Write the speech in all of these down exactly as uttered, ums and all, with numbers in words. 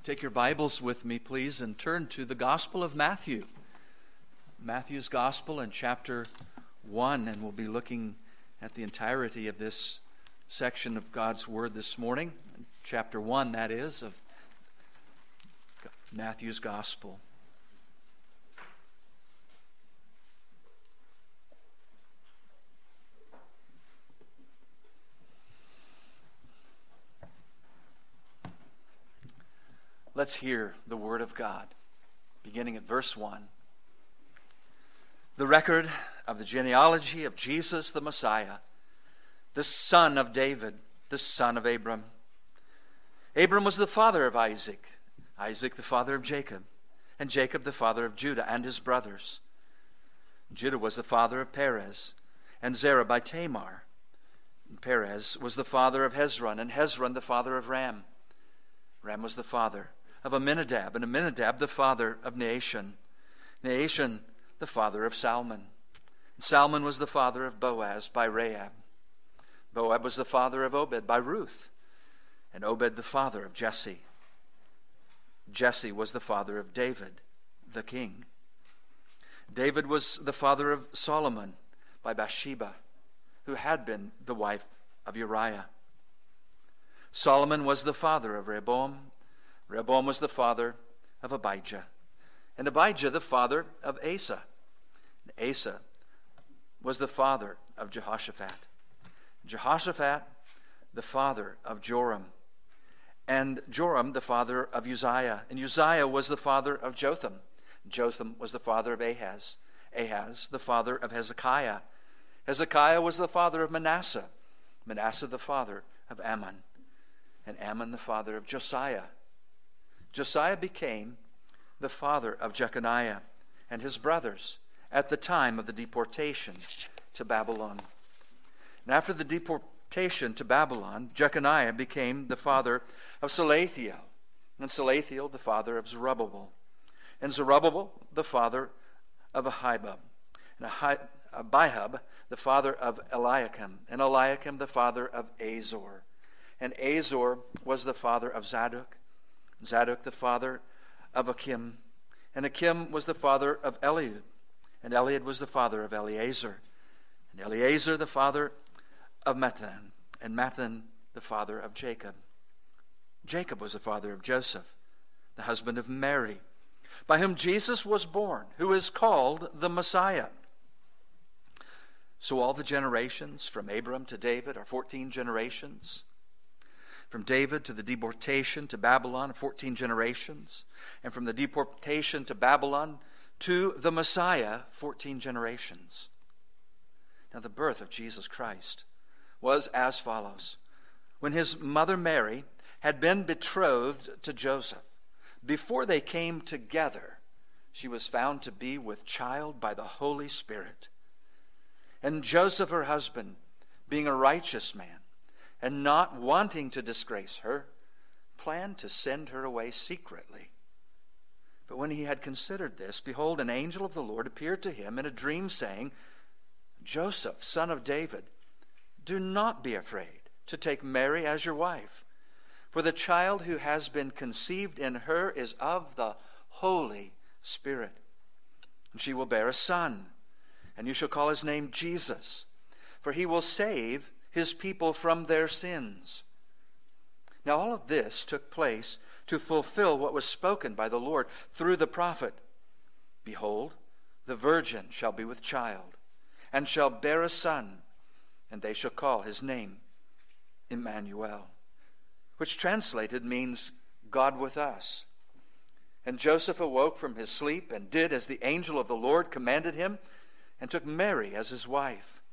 Take your Bibles with me, please, and turn to the Gospel of Matthew. Matthew's Gospel in chapter one, and we'll be looking at the entirety of this section of God's Word this morning. Chapter one, that is, of Matthew's Gospel. Let's hear the Word of God, beginning at verse one. The record of the genealogy of Jesus the Messiah, the son of David, the son of Abram. Abram was the father of Isaac, Isaac the father of Jacob, and Jacob the father of Judah and his brothers. Judah was the father of Perez, and Zerah by Tamar. And Perez was the father of Hezron, and Hezron the father of Ram. Ram was the father of Amminadab, and Amminadab the father of Naashon. Naashon the father of Salmon. And Salmon was the father of Boaz by Rahab. Boaz was the father of Obed by Ruth, and Obed the father of Jesse. Jesse was the father of David, the king. David was the father of Solomon by Bathsheba, who had been the wife of Uriah. Solomon was the father of Rehoboam. Rehoboam was the father of Abijah, and Abijah the father of Asa. And Asa was the father of Jehoshaphat. Jehoshaphat the father of Joram, and Joram the father of Uzziah. And Uzziah was the father of Jotham. Jotham was the father of Ahaz. Ahaz the father of Hezekiah. Hezekiah was the father of Manasseh. Manasseh the father of Ammon, and Ammon the father of Josiah. Josiah became the father of Jeconiah and his brothers at the time of the deportation to Babylon. And after the deportation to Babylon, Jeconiah became the father of Salathiel, and Salathiel the father of Zerubbabel, and Zerubbabel the father of Ahibab, and Abihab the father of Eliakim, and Eliakim the father of Azor, and Azor was the father of Zadok, Zadok the father of Achim, and Achim was the father of Eliud, and Eliud was the father of Eleazar, and Eleazar the father of Matthan, and Matthan the father of Jacob. Jacob was the father of Joseph, the husband of Mary, by whom Jesus was born, who is called the Messiah. So all the generations from Abram to David are fourteen generations. From David to the deportation to Babylon, fourteen generations. And from the deportation to Babylon to the Messiah, fourteen generations. Now the birth of Jesus Christ was as follows. When his mother Mary had been betrothed to Joseph, before they came together, she was found to be with child by the Holy Spirit. And Joseph, her husband, being a righteous man, and not wanting to disgrace her, planned to send her away secretly. But when he had considered this, behold, an angel of the Lord appeared to him in a dream, saying, Joseph, son of David, do not be afraid to take Mary as your wife, for the child who has been conceived in her is of the Holy Spirit. And she will bear a son, and you shall call his name Jesus, for he will save his people from their sins. Now all of this took place to fulfill what was spoken by the Lord through the prophet. Behold, the virgin shall be with child, and shall bear a son, and they shall call his name Emmanuel, which translated means God with us. And Joseph awoke from his sleep, and did as the angel of the Lord commanded him, and took Mary as his wife,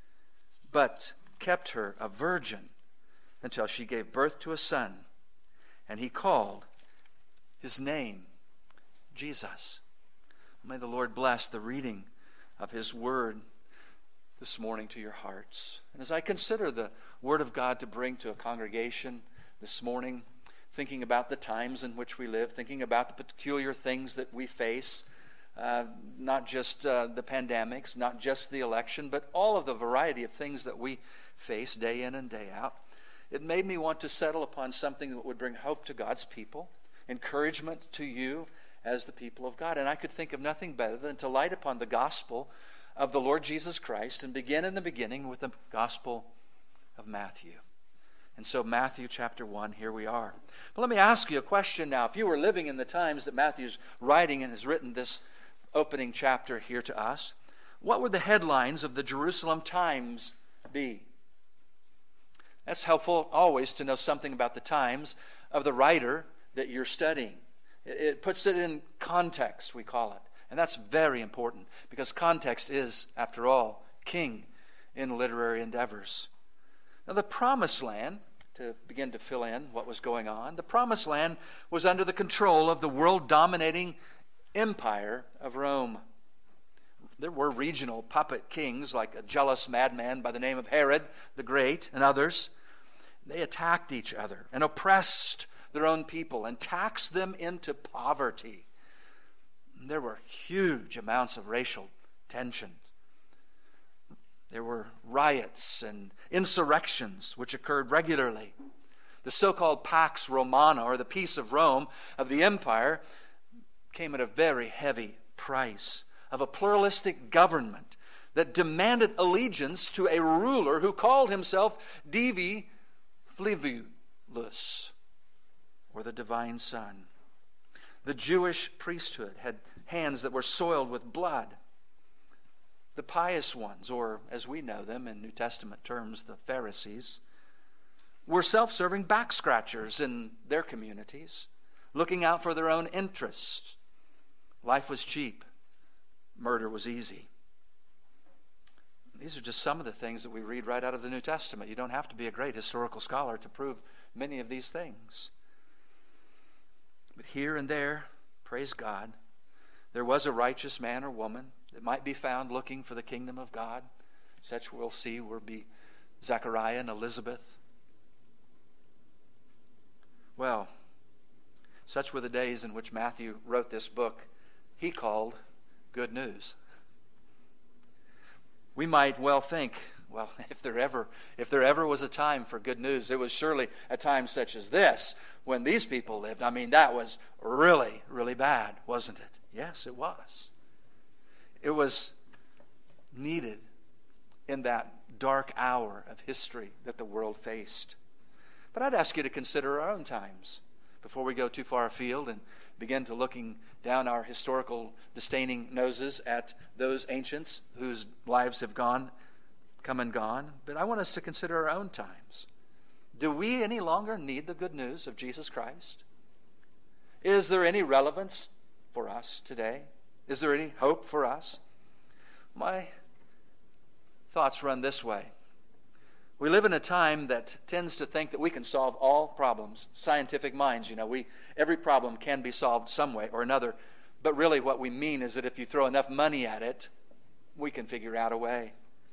but kept her a virgin until she gave birth to a son, and he called his name Jesus. May the Lord bless the reading of his word this morning to your hearts. And as I consider the word of God to bring to a congregation this morning, thinking about the times in which we live, thinking about the peculiar things that we face, Uh, not just uh, the pandemics, not just the election, but all of the variety of things that we face day in and day out. It made me want to settle upon something that would bring hope to God's people. encouragement to you as the people of God. And I could think of nothing better than to light upon the gospel of the Lord Jesus Christ and begin in the beginning with the gospel of Matthew. And so Matthew chapter one, here we are. But let me ask you a question now. If you were living in the times that Matthew's writing and has written this opening chapter here to us, what would the headlines of the Jerusalem Times be? That's helpful always to know something about the times of the writer that you're studying. It puts it in context, we call it. And that's very important because context is, after all, king in literary endeavors. Now, the Promised Land, to begin to fill in what was going on, the Promised Land was under the control of the world-dominating empire of Rome. There were regional puppet kings like a jealous madman by the name of Herod the Great and others. They attacked each other and oppressed their own people and taxed them into poverty. There were huge amounts of racial tension. There were riots and insurrections which occurred regularly. The so-called Pax Romana, or the peace of Rome, of the empire, came at a very heavy price of a pluralistic government that demanded allegiance to a ruler who called himself Divi Flavulus, or the divine Son. The Jewish priesthood had hands that were soiled with blood. The pious ones, or as we know them in New Testament terms, the Pharisees, were self-serving back-scratchers in their communities, looking out for their own interests. Life was cheap. Murder was easy. These are just some of the things that we read right out of the New Testament. You don't have to be a great historical scholar to prove many of these things. But here and there, praise God, there was a righteous man or woman that might be found looking for the kingdom of God. Such we'll see will be Zechariah and Elizabeth. Well, such were the days in which Matthew wrote this book he called Good News. We might well think, well, if there ever if there ever was a time for good news, it was surely a time such as this when these people lived. I mean, that was really, really bad, wasn't it? Yes, it was. It was needed in that dark hour of history that the world faced. But I'd ask you to consider our own times before we go too far afield and begin to looking down our historical disdaining noses at those ancients whose lives have gone, come and gone. But I want us to consider our own times. Do we any longer need the good news of Jesus Christ? Is there any relevance for us today? Is there any hope for us? My thoughts run this way. We live in a time that tends to think that we can solve all problems. Scientific minds, you know, we every problem can be solved some way or another. But really what we mean is that if you throw enough money at it, we can figure out a way.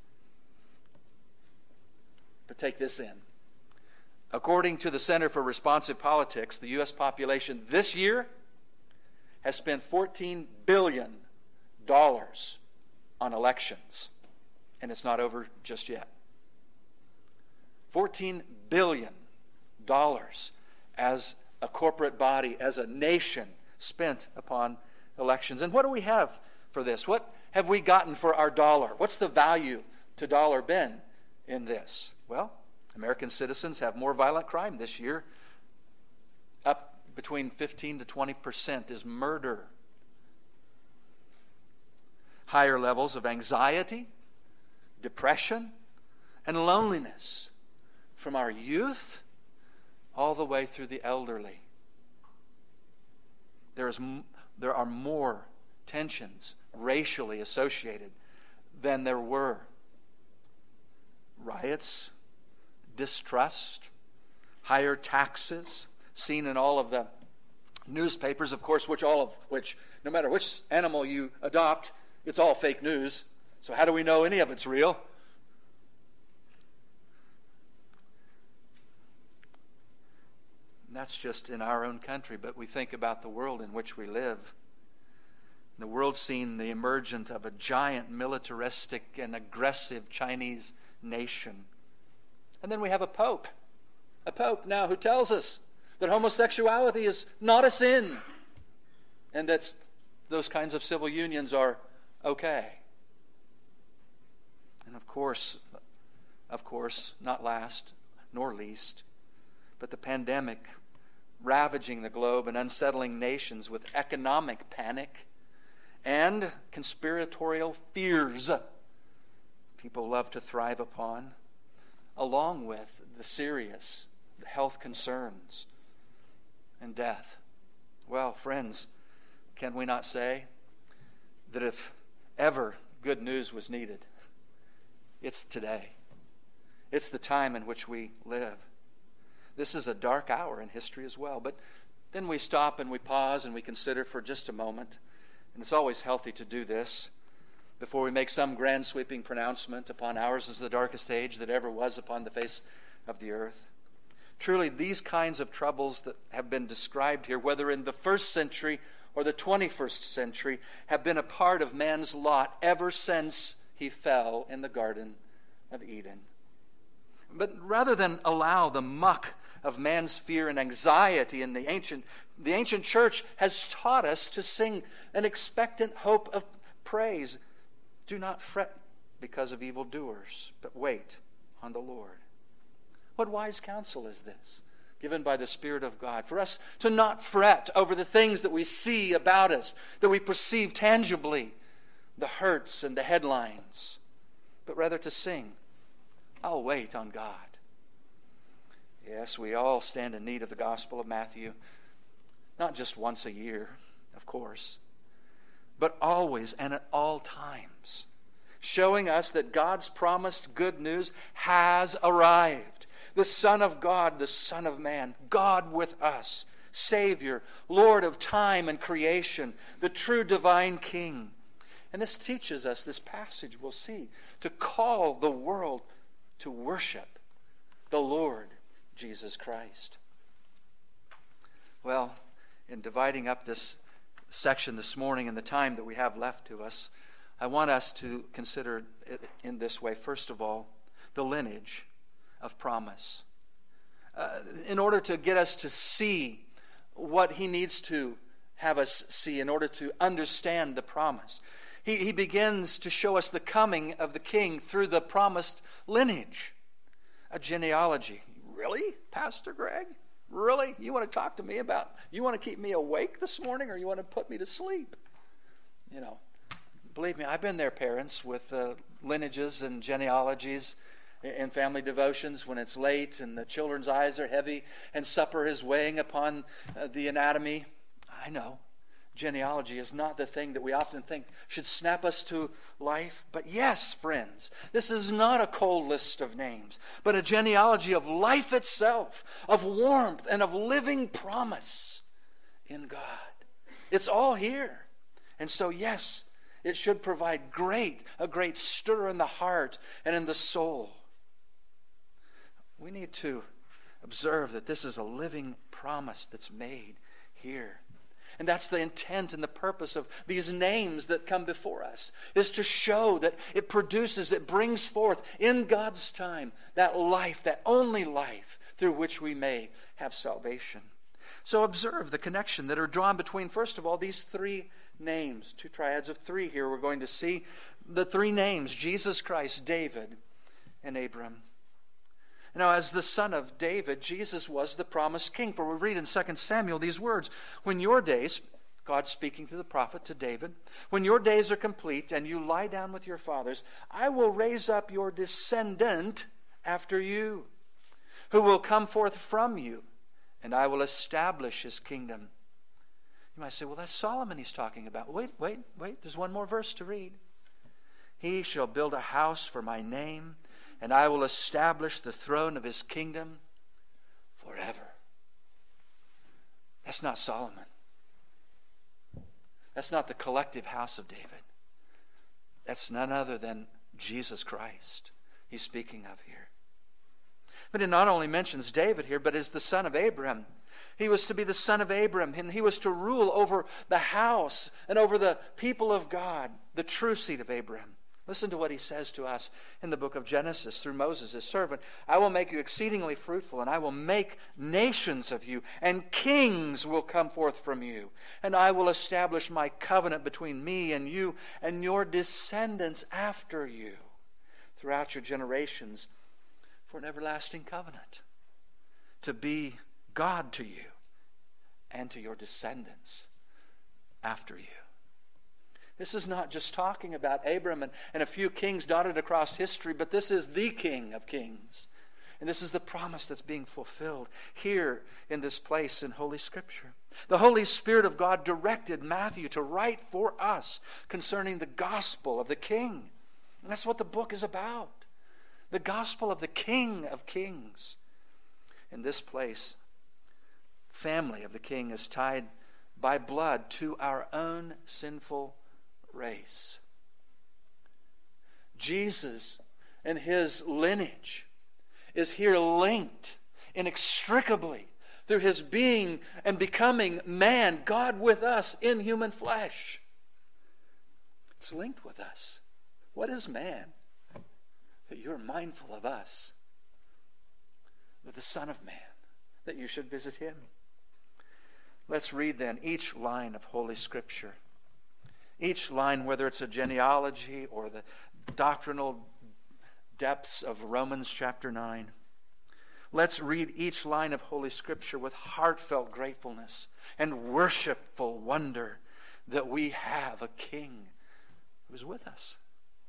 But take this in. According to the Center for Responsive Politics, the U S population this year has spent fourteen billion dollars on elections. And it's not over just yet. fourteen billion dollars as a corporate body, as a nation, spent upon elections. And what do we have for this? What have we gotten for our dollar? What's the value to dollar been in this? Well, American citizens have more violent crime this year. Up between fifteen to twenty percent is murder. Higher levels of anxiety, depression, and loneliness from our youth all the way through the elderly. There is, there are more tensions racially associated than there were. Riots, distrust, higher taxes, seen in all of the newspapers, of course, which all of which, no matter which animal you adopt, it's all fake news. So how do we know any of it's real? That's just in our own country, but we think about the world in which we live. The world's seen the emergence of a giant militaristic and aggressive Chinese nation. And then we have a pope, a pope now who tells us that homosexuality is not a sin, and that those kinds of civil unions are okay. And of course, of course, not last nor least, but the pandemic ravaging the globe and unsettling nations with economic panic and conspiratorial fears people love to thrive upon, along with the serious health concerns and death. Well, friends, can we not say that if ever good news was needed, it's today. It's the time in which we live. This is a dark hour in history as well. But then we stop and we pause and we consider for just a moment. And it's always healthy to do this before we make some grand sweeping pronouncement upon ours as the darkest age that ever was upon the face of the earth. Truly, these kinds of troubles that have been described here, whether in the first century or the twenty-first century, have been a part of man's lot ever since he fell in the Garden of Eden. But rather than allow the muck of man's fear and anxiety in the ancient, the ancient church has taught us to sing an expectant hope of praise. Do not fret because of evildoers, but wait on the Lord. What wise counsel is this, given by the Spirit of God, for us to not fret over the things that we see about us, that we perceive tangibly, the hurts and the headlines, but rather to sing, I'll wait on God. Yes, we all stand in need of the gospel of Matthew, not just once a year, of course, but always and at all times, showing us that God's promised good news has arrived. The Son of God, the Son of Man, God with us, Savior, Lord of time and creation, the true divine King. And this teaches us, this passage we'll see, to call the world to worship the Lord Jesus Christ. Well, in dividing up this section this morning and the time that we have left to us, I want us to consider it in this way. First of all, the lineage of promise. Uh, in order to get us to see what he needs to have us see, in order to understand the promise, he, he begins to show us the coming of the King through the promised lineage, a genealogy. Really, Pastor Greg? Really? You want to talk to me about, you want to keep me awake this morning, or you want to put me to sleep? You know, believe me, I've been there, parents, with uh, lineages and genealogies in family devotions when it's late and the children's eyes are heavy and supper is weighing upon uh, the anatomy. I know. Genealogy is not the thing that we often think should snap us to life. But yes, friends, this is not a cold list of names, but a genealogy of life itself, of warmth and of living promise in God. It's all here. And so, yes, it should provide great, a great stir in the heart and in the soul. We need to observe that this is a living promise that's made here. And that's the intent and the purpose of these names that come before us, is to show that it produces, it brings forth in God's time that life, that only life through which we may have salvation. So observe the connection that are drawn between, first of all, these three names, two triads of three here. We're going to see the three names, Jesus Christ, David, and Abram. Now, as the son of David, Jesus was the promised king. For we read in Second Samuel these words, when your days, God speaking to the prophet, to David, when your days are complete and you lie down with your fathers, I will raise up your descendant after you, who will come forth from you, and I will establish his kingdom. You might say, well, that's Solomon he's talking about. Wait, wait, wait, there's one more verse to read. He shall build a house for my name, and I will establish the throne of his kingdom forever. That's not Solomon. That's not the collective house of David. That's none other than Jesus Christ he's speaking of here. But it not only mentions David here, but is the son of Abraham. He was to be the son of Abraham, and he was to rule over the house and over the people of God, the true seed of Abraham. Listen to what he says to us in the book of Genesis through Moses, his servant. I will make you exceedingly fruitful, and I will make nations of you, and kings will come forth from you. And I will establish my covenant between me and you and your descendants after you throughout your generations for an everlasting covenant, to be God to you and to your descendants after you. This is not just talking about Abram and, and a few kings dotted across history, but this is the King of Kings. And this is the promise that's being fulfilled here in this place in Holy Scripture. The Holy Spirit of God directed Matthew to write for us concerning the gospel of the King. And that's what the book is about. The gospel of the King of Kings. In this place, family of the King is tied by blood to our own sinful race. Jesus and his lineage is here linked inextricably through his being and becoming man, God with us in human flesh. It's linked with us. What is man? That you are mindful of us, with the Son of Man, that you should visit him. Let's read then each line of Holy Scripture. Each line, whether it's a genealogy or the doctrinal depths of Romans chapter nine. Let's read each line of Holy Scripture with heartfelt gratefulness and worshipful wonder that we have a King who is with us.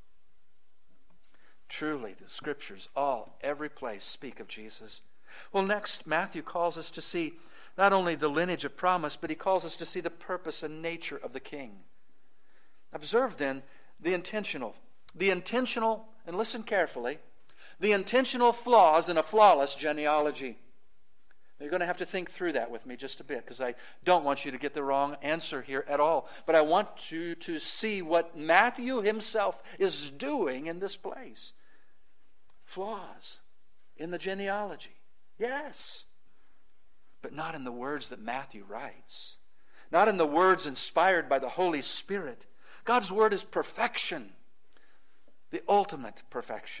Truly, the Scriptures, all, every place, speak of Jesus. Well, next, Matthew calls us to see not only the lineage of promise, but he calls us to see the purpose and nature of the King. Observe then the intentional, the intentional, and listen carefully, the intentional flaws in a flawless genealogy. You're going to have to think through that with me just a bit, because I don't want you to get the wrong answer here at all. But I want you to see what Matthew himself is doing in this place. Flaws in the genealogy. Yes. But not in the words that Matthew writes. Not in the words inspired by the Holy Spirit. God's word is perfection. The ultimate perfection.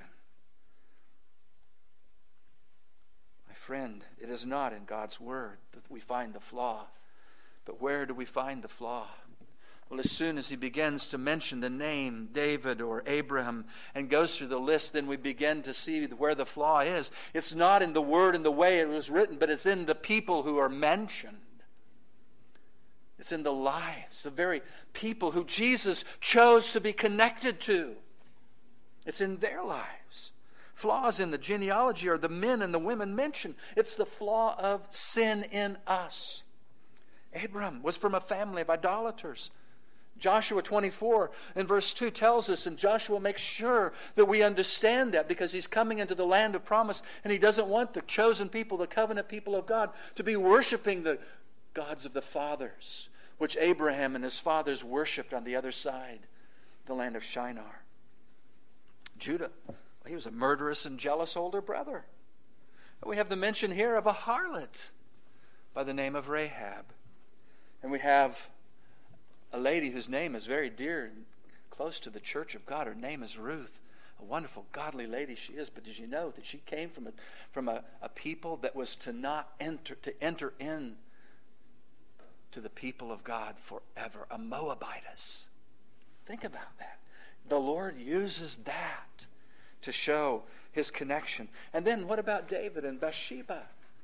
My friend, it is not in God's word that we find the flaw. But where do we find the flaw? Well, as soon as he begins to mention the name David or Abraham and goes through the list, then we begin to see where the flaw is. It's not in the word and the way it was written, but it's in the people who are mentioned. It's in the lives, the very people who Jesus chose to be connected to. It's in their lives. Flaws in the genealogy are the men and the women mentioned. It's the flaw of sin in us. Abram was from a family of idolaters. Joshua twenty-four and verse two tells us, and Joshua makes sure that we understand that, because he's coming into the land of promise, and he doesn't want the chosen people, the covenant people of God, to be worshiping the gods of the fathers, which Abraham and his fathers worshipped on the other side, the land of Shinar. Judah, he was a murderous and jealous older brother. We have the mention here of a harlot by the name of Rahab. And we have a lady whose name is very dear and close to the church of God. Her name is Ruth. A wonderful, godly lady she is. But did you know that she came from a from a, a people that was to not enter to enter in to the people of God forever, a Moabitess. Think about that. The Lord uses that to show his connection. And then what about David and Bathsheba?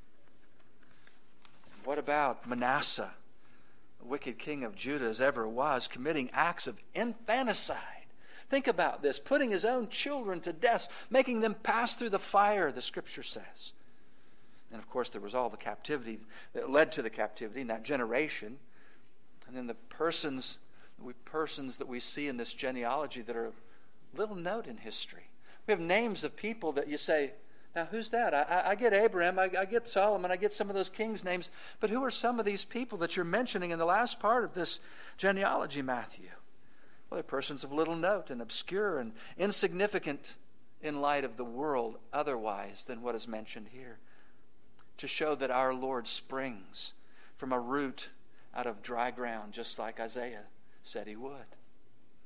What about Manasseh, the wicked king of Judah as ever was, committing acts of infanticide? Think about this, putting his own children to death, making them pass through the fire, the Scripture says. And of course, there was all the captivity that led to the captivity in that generation. And then the persons, we persons that we see in this genealogy that are of little note in history. We have names of people that you say, now who's that? I, I get Abraham, I, I get Solomon, I get some of those kings' names. But who are some of these people that you're mentioning in the last part of this genealogy, Matthew? Well, they're persons of little note and obscure and insignificant in light of the world otherwise than what is mentioned here, to show that our Lord springs from a root out of dry ground, just like Isaiah said he would.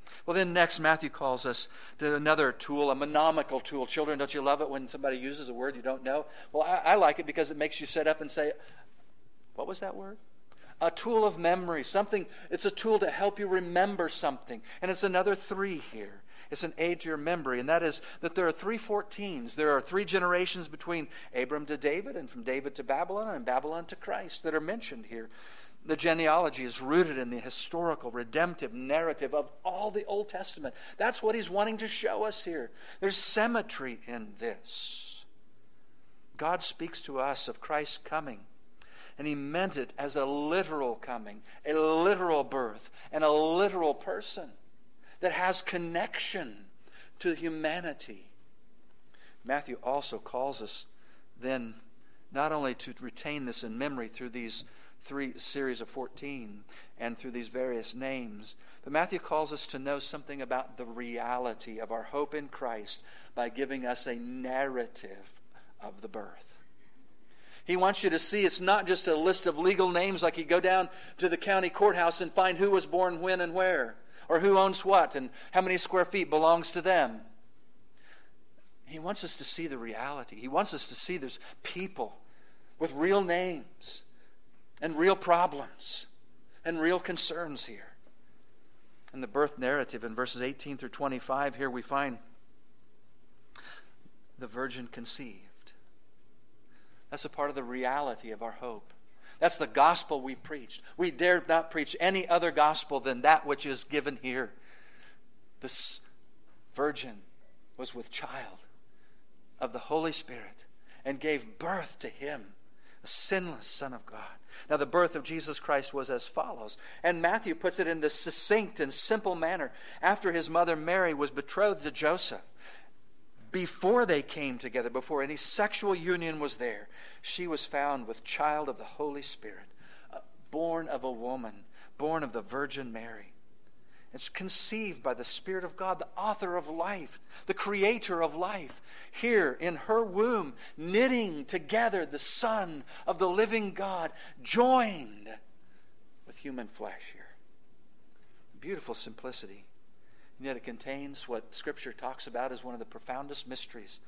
Well, then next, Matthew calls us to another tool, a monomical tool. Children, don't you love it when somebody uses a word you don't know? Well, I, I like it because it makes you sit up and say, what was that word? A tool of memory. Something, it's a tool to help you remember something. And it's another three here. It's an aid to your memory, and that is that there are three fourteens. There are three generations between Abram to David, and from David to Babylon, and Babylon to Christ that are mentioned here. The genealogy is rooted in the historical, redemptive narrative of all the Old Testament. That's what he's wanting to show us here. There's symmetry in this. God speaks to us of Christ's coming, and he meant it as a literal coming, a literal birth, and a literal person that has connection to humanity. Matthew also calls us then not only to retain this in memory through these three series of fourteen and through these various names, but Matthew calls us to know something about the reality of our hope in Christ by giving us a narrative of the birth. He wants you to see it's not just a list of legal names like you go down to the county courthouse and find who was born when and where, or who owns what and how many square feet belongs to them. He wants us to see the reality. He wants us to see there's people with real names and real problems and real concerns here. In the birth narrative in verses eighteen through twenty-five, here we find the virgin conceived. That's a part of the reality of our hope. That's the gospel we preached. We dare not preach any other gospel than that which is given here. This virgin was with child of the Holy Spirit and gave birth to him, a sinless Son of God. Now, the birth of Jesus Christ was as follows. And Matthew puts it in this succinct and simple manner. After his mother Mary was betrothed to Joseph, before they came together, before any sexual union was there, she was found with child of the Holy Spirit, uh, born of a woman, born of the Virgin Mary. It's conceived by the Spirit of God, the author of life, the creator of life, here in her womb, knitting together the Son of the living God, joined with human flesh here. Beautiful simplicity. And yet it contains what Scripture talks about as one of the profoundest mysteries.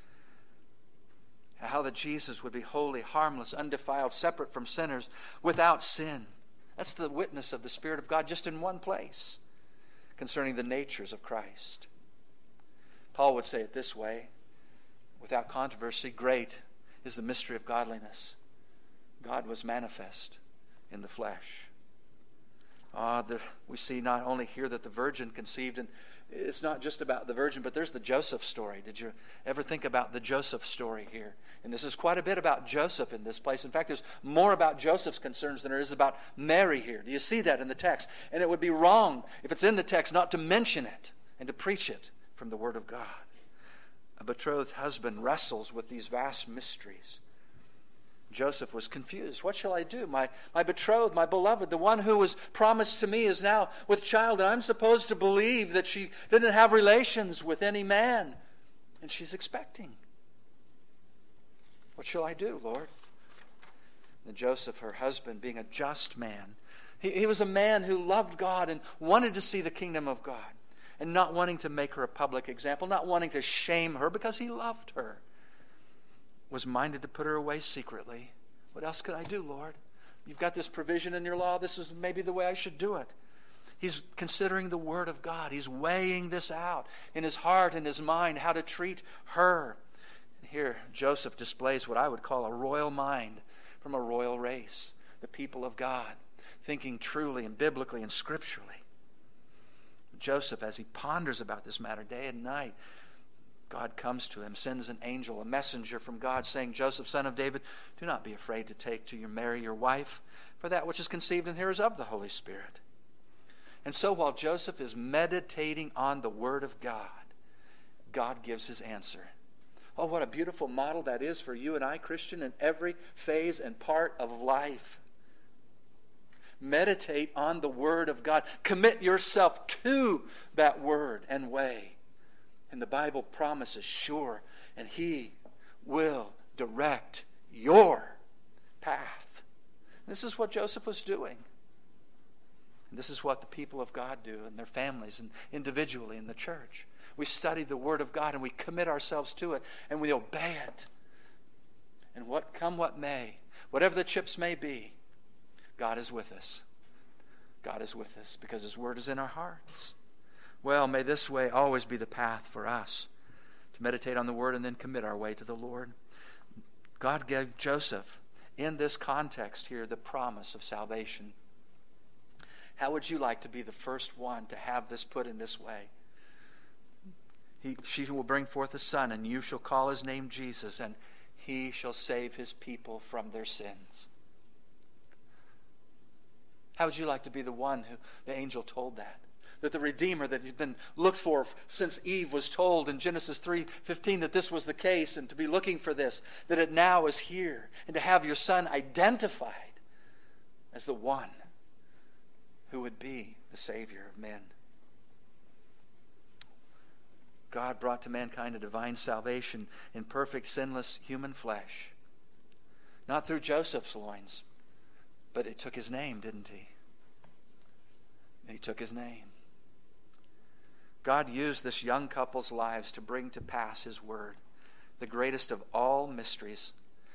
How that Jesus would be holy, harmless, undefiled, separate from sinners, without sin. That's the witness of the Spirit of God just in one place concerning the natures of Christ. Paul would say it this way, without controversy, great is the mystery of godliness. God was manifest in the flesh. Ah, the, we see not only here that the virgin conceived, and it's not just about the virgin, but there's the Joseph story. Did you ever think about the Joseph story here? And this is quite a bit about Joseph in this place. In fact, there's more about Joseph's concerns than there is about Mary here. Do you see that in the text? And it would be wrong, if it's in the text, not to mention it and to preach it from the Word of God. A betrothed husband wrestles with these vast mysteries. Joseph was confused. What shall I do? My, my betrothed, my beloved, the one who was promised to me is now with child, and I'm supposed to believe that she didn't have relations with any man, and she's expecting. What shall I do, Lord? And Joseph, her husband, being a just man, he, he was a man who loved God and wanted to see the kingdom of God, and not wanting to make her a public example, not wanting to shame her because he loved her, was minded to put her away secretly. What else could I do, Lord? You've got this provision in your law. This is maybe the way I should do it. He's considering the Word of God. He's weighing this out in his heart and his mind, how to treat her. And here, Joseph displays what I would call a royal mind from a royal race, the people of God, thinking truly and biblically and scripturally. Joseph, as he ponders about this matter day and night, God comes to him, sends an angel, a messenger from God, saying, Joseph, son of David, do not be afraid to take to your Mary, your wife, for that which is conceived in her is of the Holy Spirit. And so while Joseph is meditating on the Word of God, God gives his answer. Oh, what a beautiful model that is for you and I, Christian, in every phase and part of life. Meditate on the Word of God. Commit yourself to that Word and way. And the Bible promises, sure, and He will direct your path. This is what Joseph was doing. And this is what the people of God do and their families and individually in the church. We study the Word of God and we commit ourselves to it and we obey it. And what come what may, whatever the chips may be, God is with us. God is with us because His Word is in our hearts. Well, may this way always be the path for us to meditate on the Word and then commit our way to the Lord. God gave Joseph, in this context here, the promise of salvation. How would you like to be the first one to have this put in this way? He, she will bring forth a son, and you shall call his name Jesus, and he shall save his people from their sins. How would you like to be the one who the angel told that? That the Redeemer that had been looked for since Eve was told in Genesis three fifteen that this was the case, and to be looking for this, that it now is here, and to have your son identified as the one who would be the Savior of men. God brought to mankind a divine salvation in perfect, sinless human flesh. Not through Joseph's loins, but it took his name, didn't he? He took his name. God used this young couple's lives to bring to pass His Word, the greatest of all mysteries.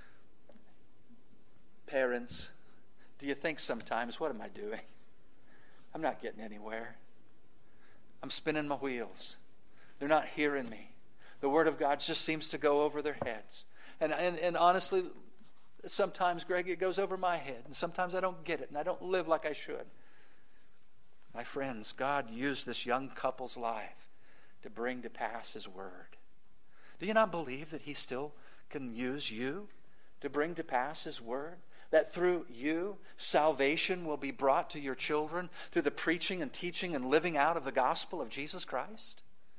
Parents, do you think sometimes, what am I doing? I'm not getting anywhere. I'm spinning my wheels. They're not hearing me. The Word of God just seems to go over their heads. And, and, and honestly, sometimes, Greg, it goes over my head. And sometimes I don't get it, and I don't live like I should. My friends, God used this young couple's life to bring to pass His Word. Do you not believe that He still can use you to bring to pass His Word? That through you, salvation will be brought to your children through the preaching and teaching and living out of the gospel of Jesus Christ?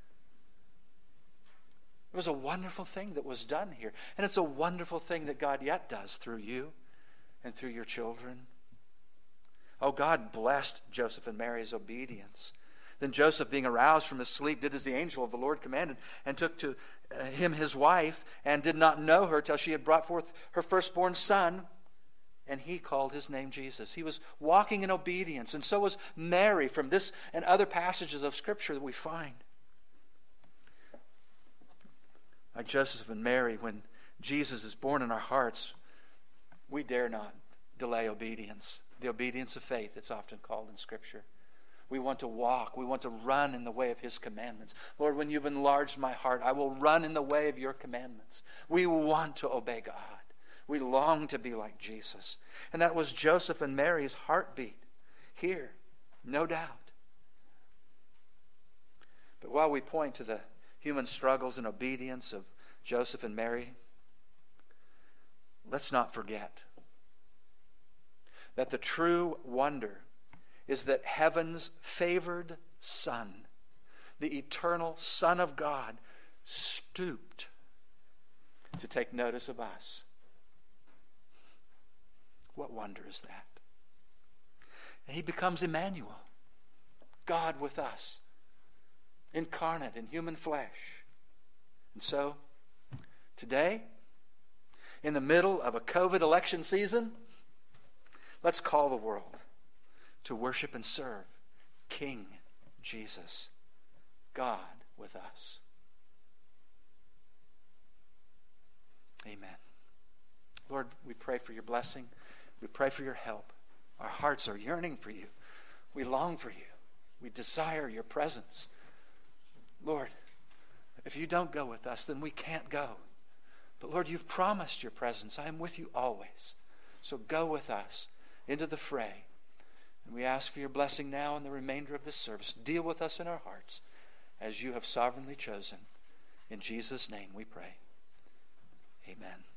It was a wonderful thing that was done here. And it's a wonderful thing that God yet does through you and through your children. Oh, God blessed Joseph and Mary's obedience. Then Joseph, being aroused from his sleep, did as the angel of the Lord commanded, and took to him his wife, and did not know her till she had brought forth her firstborn son, and he called his name Jesus. He was walking in obedience, and so was Mary, from this and other passages of Scripture that we find. Like Joseph and Mary, when Jesus is born in our hearts, we dare not delay obedience. The obedience of faith, it's often called in Scripture. We want to walk. We want to run in the way of His commandments. Lord, when you've enlarged my heart, I will run in the way of your commandments. We want to obey God. We long to be like Jesus. And that was Joseph and Mary's heartbeat here, no doubt. But while we point to the human struggles and obedience of Joseph and Mary, let's not forget that the true wonder is that heaven's favored Son, the eternal Son of God, stooped to take notice of us. What wonder is that? And He becomes Emmanuel, God with us, incarnate in human flesh. And so, today, in the middle of a COVID election season, let's call the world to worship and serve King Jesus, God with us. Amen. Lord, we pray for your blessing. We pray for your help. Our hearts are yearning for you. We long for you. We desire your presence. Lord, if you don't go with us, then we can't go. But Lord, you've promised your presence. I am with you always. So go with us into the fray. And we ask for your blessing now in the remainder of this service. Deal with us in our hearts as you have sovereignly chosen. In Jesus' name we pray. Amen.